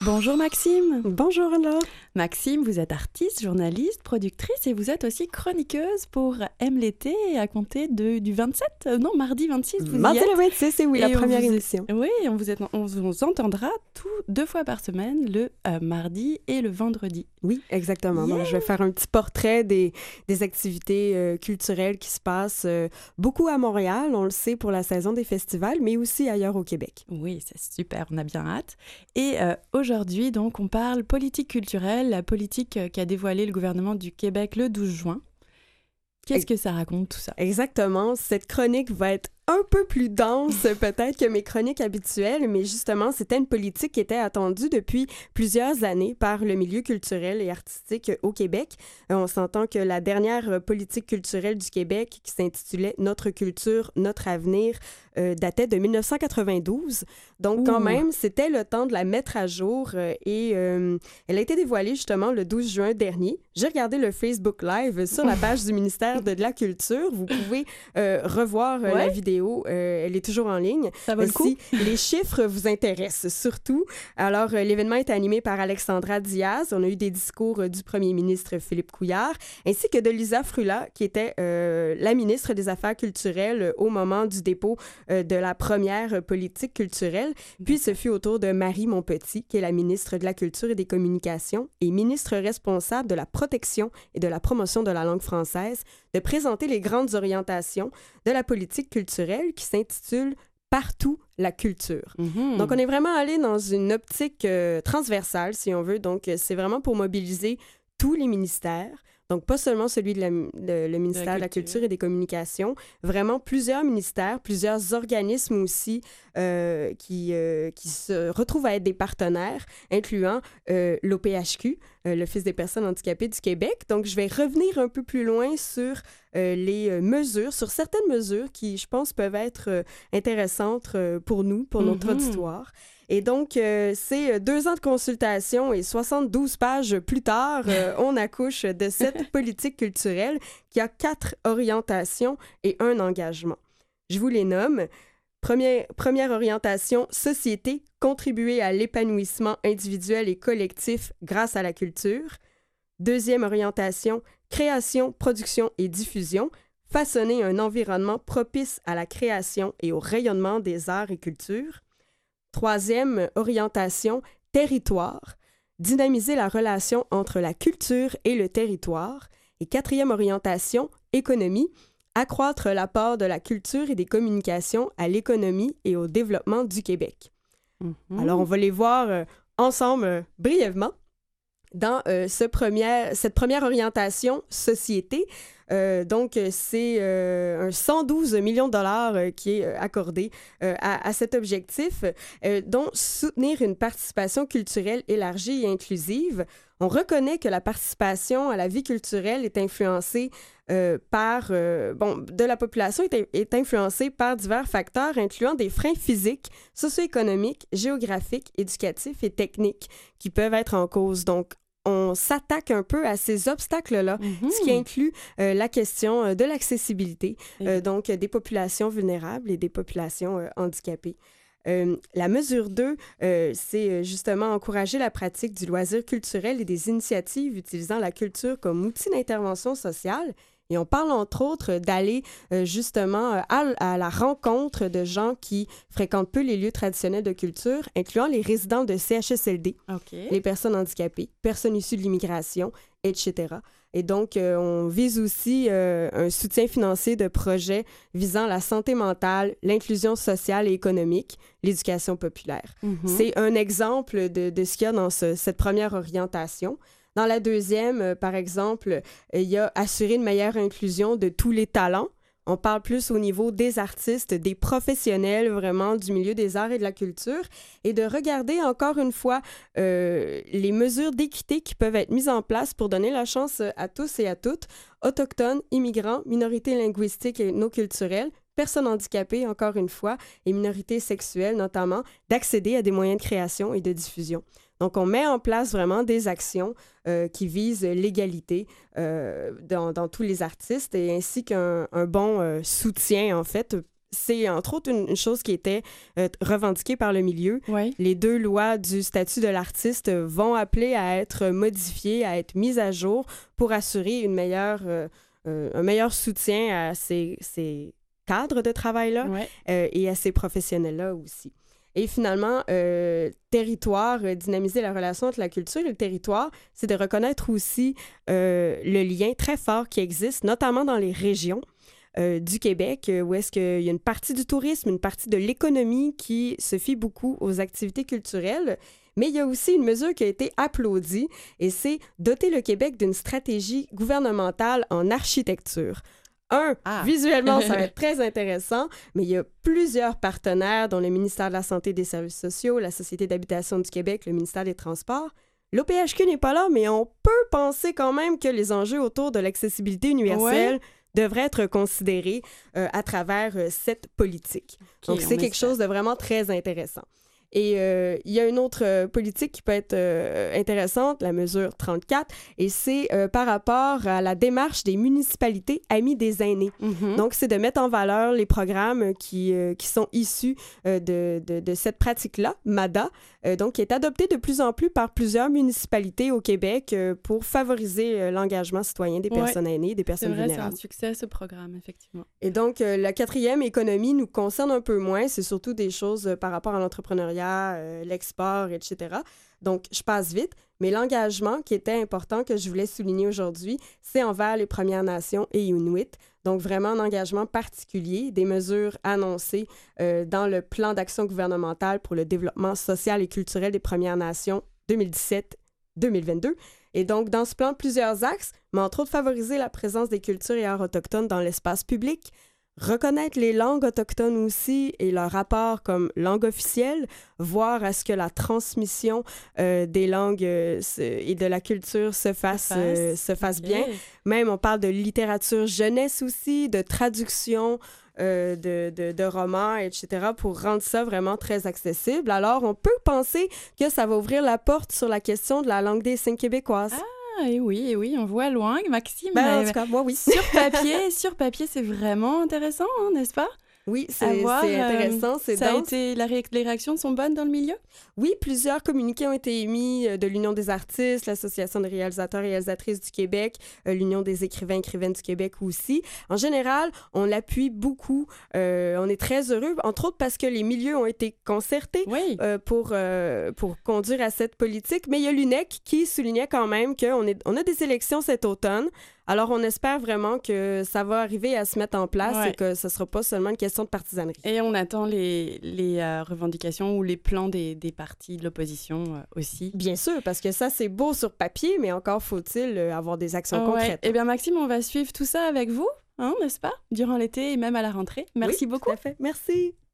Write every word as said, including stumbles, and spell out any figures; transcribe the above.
Bonjour Maxime. Bonjour Anna. Maxime, vous êtes artiste, journaliste, productrice et vous êtes aussi chroniqueuse pour Aime l'été à compter de, du vingt-sept, euh, non, mardi vingt-six, vous Mardi y êtes. le vingt-six, et oui, Et la on première vous- émission. Oui, on vous, est- on vous entendra tout, deux fois par semaine, le euh, mardi et le vendredi. Oui, exactement. Yeah! Donc, je vais faire un petit portrait des, des activités euh, culturelles qui se passent euh, beaucoup à Montréal, on le sait, pour la saison des festivals, mais aussi ailleurs au Québec. Oui, c'est super, on a bien hâte. Et euh, aujourd'hui, donc, on parle politique culturelle, la politique euh, qu'a dévoilée le gouvernement du Québec le douze juin. Qu'est-ce que ça raconte tout ça? Exactement. Cette chronique va être un peu plus dense peut-être que mes chroniques habituelles, mais justement, c'était une politique qui était attendue depuis plusieurs années par le milieu culturel et artistique au Québec. Euh, on s'entend que la dernière politique culturelle du Québec, qui s'intitulait « Notre culture, notre avenir », euh, datait de dix-neuf cent quatre-vingt-douze. Donc, Ouh. quand même, c'était le temps de la mettre à jour euh, et euh, elle a été dévoilée justement le douze juin dernier. J'ai regardé le Facebook Live sur la page du ministère de, de la Culture. Vous pouvez euh, revoir euh, Ouais. la vidéo. Euh, elle est toujours en ligne. Ça vaut le coup? Si les chiffres vous intéressent surtout. Alors, euh, l'événement est animé par Alexandra Diaz. On a eu des discours euh, du premier ministre Philippe Couillard, ainsi que de Lisa Frula, qui était euh, la ministre des Affaires culturelles euh, au moment du dépôt euh, de la première euh, politique culturelle. Puis, ce fut au tour de Marie Montpetit, qui est la ministre de la Culture et des Communications et ministre responsable de la protection et de la promotion de la langue française, de présenter les grandes orientations de la politique culturelle qui s'intitule « Partout la culture ». Mhm. Donc, on est vraiment allé dans une optique euh, transversale, si on veut. Donc, euh, c'est vraiment pour mobiliser tous les ministères. Donc, pas seulement celui de la, le, le ministère de la culture. Culture et des Communications, vraiment plusieurs ministères, plusieurs organismes aussi euh, qui, euh, qui se retrouvent à être des partenaires, incluant euh, l'O P H Q, euh, l'Office des personnes handicapées du Québec. Donc, je vais revenir un peu plus loin sur euh, les euh, mesures, sur certaines mesures qui, je pense, peuvent être euh, intéressantes euh, pour nous, pour notre Mhm. auditoire. Et donc, euh, c'est deux ans de consultation et soixante-douze pages plus tard, euh, on accouche de cette politique culturelle qui a quatre orientations et un engagement. Je vous les nomme. Première, première orientation, société, contribuer à l'épanouissement individuel et collectif grâce à la culture. Deuxième orientation, création, production et diffusion, façonner un environnement propice à la création et au rayonnement des arts et cultures. Troisième orientation, territoire, dynamiser la relation entre la culture et le territoire. Et quatrième orientation, économie, accroître l'apport de la culture et des communications à l'économie et au développement du Québec. Mhm. Alors, on va les voir euh, ensemble euh, brièvement. Dans euh, ce premier, cette première orientation, société, euh, donc c'est euh, un cent douze millions de dollars euh, qui est euh, accordé euh, à, à cet objectif, euh, dont soutenir une participation culturelle élargie et inclusive. On reconnaît que la participation à la vie culturelle est influencée euh, par, euh, bon, de la population est, est influencée par divers facteurs, incluant des freins physiques, socio-économiques, géographiques, éducatifs et techniques qui peuvent être en cause. Donc, on s'attaque un peu à ces obstacles-là, Mhm. ce qui inclut euh, la question euh, de l'accessibilité, Et- euh, donc euh, des populations vulnérables et des populations euh, handicapées. Euh, la mesure deux, euh, c'est euh, justement encourager la pratique du loisir culturel et des initiatives utilisant la culture comme outil d'intervention sociale. Et on parle entre autres d'aller euh, justement euh, à, à la rencontre de gens qui fréquentent peu les lieux traditionnels de culture, incluant les résidents de C H S L D, OK. les personnes handicapées, personnes issues de l'immigration, et cetera. Et donc, euh, on vise aussi euh, un soutien financier de projets visant la santé mentale, l'inclusion sociale et économique, l'éducation populaire. Mhm. C'est un exemple de, de ce qu'il y a dans ce- cette première orientation. Dans la deuxième, euh, par exemple, euh, il y a assurer une meilleure inclusion de tous les talents. On parle plus au niveau des artistes, des professionnels vraiment du milieu des arts et de la culture, et de regarder encore une fois euh, les mesures d'équité qui peuvent être mises en place pour donner la chance à tous et à toutes, autochtones, immigrants, minorités linguistiques et non culturelles, personnes handicapées, encore une fois, et minorités sexuelles notamment, d'accéder à des moyens de création et de diffusion. Donc, on met en place vraiment des actions euh, qui visent l'égalité euh, dans, dans tous les artistes et ainsi qu'un un bon euh, soutien, en fait, c'est entre autres une, une chose qui était euh, revendiquée par le milieu. Ouais. Les deux lois du statut de l'artiste vont appeler à être modifiées, à être mises à jour pour assurer une meilleure, euh, euh, un meilleur soutien à ces, ces cadres de travail-là Ouais. euh, et à ces professionnels-là aussi. Et finalement, euh, territoire, euh, dynamiser la relation entre la culture et le territoire, c'est de reconnaître aussi euh, le lien très fort qui existe, notamment dans les régions euh, du Québec, euh, où est-ce qu'il y a une partie du tourisme, une partie de l'économie qui se fie beaucoup aux activités culturelles. Mais il y a aussi une mesure qui a été applaudie, et c'est doter le Québec d'une stratégie gouvernementale en architecture. Un, Ah. visuellement, ça va être très intéressant, mais il y a plusieurs partenaires, dont le ministère de la Santé et des Services sociaux, la Société d'habitation du Québec, le ministère des Transports. L'O P H Q n'est pas là, mais on peut penser quand même que les enjeux autour de l'accessibilité universelle ouais. devraient être considérés euh, à travers euh, cette politique. Okay, donc, c'est quelque chose de vraiment très intéressant. Et euh, il y a une autre euh, politique qui peut être euh, intéressante, la mesure trente-quatre, et c'est euh, par rapport à la démarche des municipalités amies des aînés. Mm-hmm. Donc, c'est de mettre en valeur les programmes qui, euh, qui sont issus euh, de, de, de cette pratique-là, MADA, euh, donc qui est adoptée de plus en plus par plusieurs municipalités au Québec euh, pour favoriser euh, l'engagement citoyen des personnes ouais. aînées, des personnes c'est vrai, vulnérables. C'est un succès, ce programme, effectivement. Et donc, euh, la quatrième économie nous concerne un peu moins. C'est surtout des choses euh, par rapport à l'entrepreneuriat, Euh, l'export, et cetera. Donc, je passe vite, mais l'engagement qui était important, que je voulais souligner aujourd'hui, c'est envers les Premières Nations et Inuits. Donc, vraiment un engagement particulier, des mesures annoncées euh, dans le plan d'action gouvernemental pour le développement social et culturel des Premières Nations deux mille dix-sept deux mille vingt-deux. Et donc, dans ce plan, plusieurs axes, mais entre autres, favoriser la présence des cultures et arts autochtones dans l'espace public, reconnaître les langues autochtones aussi et leur rapport comme langue officielle, voir à ce que la transmission euh, des langues euh, et de la culture se fasse, se fasse, euh, se fasse okay. bien. Même, on parle de littérature jeunesse aussi, de traduction euh, de, de, de romans, et cetera, pour rendre ça vraiment très accessible. Alors, on peut penser que ça va ouvrir la porte sur la question de la langue des signes québécoise. Ah! Et oui, et oui, on voit loin, Maxime. Ben, en tout cas, moi, oui. Sur papier, sur papier, c'est vraiment intéressant, hein, n'est-ce pas? Oui, c'est, voir, c'est intéressant, c'est ça dense. A été, la ré- les réactions sont bonnes dans le milieu? Oui, plusieurs communiqués ont été émis euh, de l'Union des artistes, l'Association des réalisateurs et réalisatrices du Québec, euh, l'Union des écrivains et écrivaines du Québec aussi. En général, on l'appuie beaucoup. Euh, on est très heureux, entre autres parce que les milieux ont été concertés oui. euh, pour, euh, pour conduire à cette politique. Mais il y a l'U N E C qui soulignait quand même qu'on est, on a des élections cet automne. Alors, on espère vraiment que ça va arriver à se mettre en place ouais. et que ce ne sera pas seulement une question de partisanerie. Et on attend les, les euh, revendications ou les plans des, des partis de l'opposition euh, aussi. Bien sûr, parce que ça, c'est beau sur papier, mais encore faut-il euh, avoir des actions ouais. concrètes. Eh bien, Maxime, on va suivre tout ça avec vous, hein, n'est-ce pas, durant l'été et même à la rentrée. Merci oui, beaucoup. Tout à fait. Merci.